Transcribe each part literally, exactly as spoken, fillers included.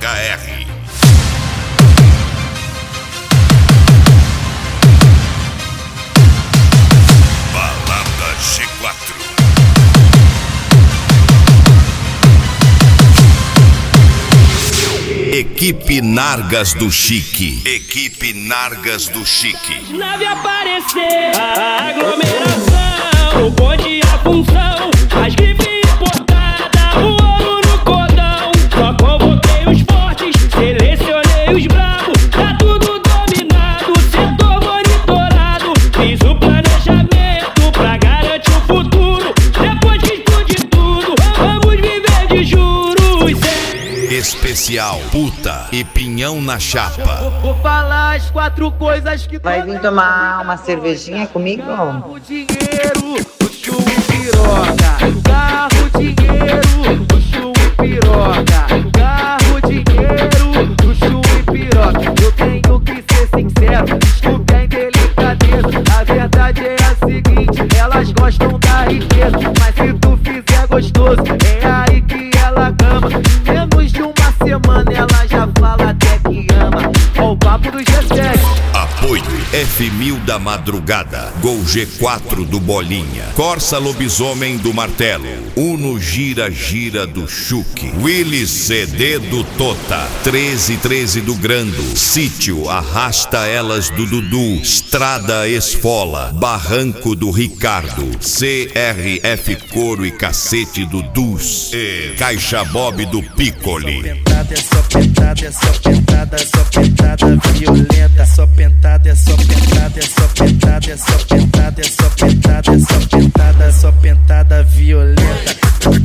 R. Balada G quatro. Equipe Nargas do Chique. Equipe Nargas do Chique. Nave aparecer, a aglomeração, o bonde a função, as grifes importadas, o ouro no cordão. Só convoquei os fortes, selecionei os bravos, tá tudo dominado, setor monitorado. Fiz o planejamento pra garantir o futuro. Depois que explodir tudo, vamos viver de juros. Especial puta e pinhão na chapa. Vou, vou falar as quatro coisas que vai vir tomar uma cervejinha comigo? Carro, dinheiro, luxo e piroca. Carro, dinheiro, luxo e piroca. Carro, dinheiro, luxo e piroca. Eu tenho que ser sincero, desculpe a indelicadeza. A verdade é a seguinte, elas gostam da riqueza, mas se tu fizer gostoso, é aí que ela ama. Menos de uma semana ela já fala até que ama. Ó o papo do G sete. Apoio F mil da Madrugada, Gol G quatro do Bolinha, Corsa Lobisomem do Martelo, Uno Gira Gira do Chuque, Willis C D do Tota, treze treze do Grando, Sítio Arrasta Elas do Dudu, Estrada Esfola, Barranco do Ricardo, C R F Couro e Cacete do Dus, e Caixa Bob do Piccoli. É só pentada, é só pentada, é só pentada violenta. Só pentada, é só pentada, é só pentada, é só pentada, é só pentada, é só pentada, é só pentada violenta.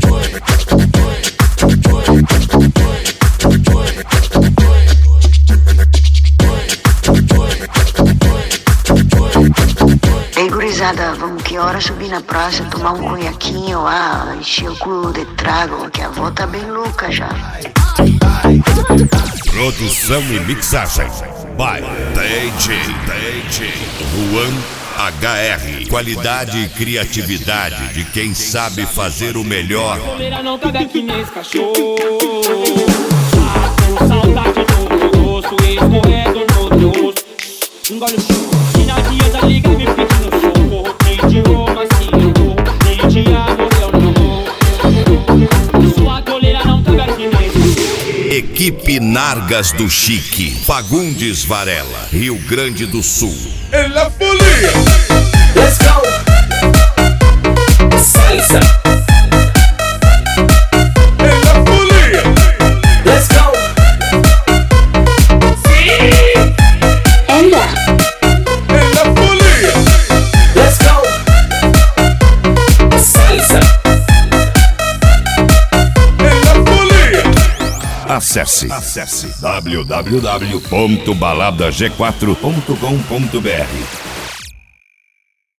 Ei, gurizada, vamos que hora subir na praça, tomar um conhaquinho, ah, encher o cu de trago, que a avó tá bem louca já. Produção e mixagem by D J D J Juan H R. Qualidade e criatividade de quem sabe fazer o melhor. Coleira não caga que nem esse cachorro. Ah, com saudade do meu rosto, escorrendo no teu rosto. Engole o chão, e na dieta liga me pedindo socorro. Nem de roupa assim eu vou, nem de amor eu não vou. Sua coleira não caga que nem esse cachorro. Equipe Nargas do Chique, Fagundes Varela, Rio Grande do Sul. En la folia. Let's go. Salsa. En la folia. Let's go. Sí. Ella. En la folia. Let's go. Salsa. En la folia. Acesse, acesse w w w ponto balada g quatro ponto com ponto b r.